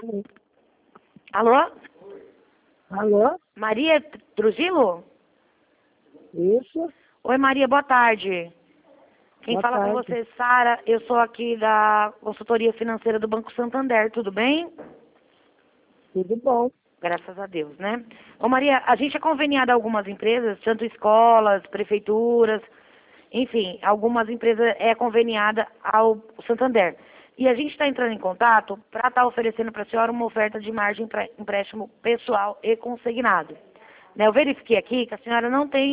Alô? Alô? Maria Trujillo? Isso? Oi, Maria, boa tarde. Quem Boa fala com tarde. você é Sara. Eu sou aqui da consultoria financeira do Banco Santander. Tudo bem? Tudo bom. Graças a Deus, né? Ô, Maria, a gente é conveniado a algumas empresas, tanto escolas, prefeituras, enfim, algumas empresas é conveniada ao Santander. E a gente está entrando em contato para estar oferecendo para a senhora uma oferta de margem para empréstimo pessoal e consignado. Né, eu verifiquei aqui que a senhora não tem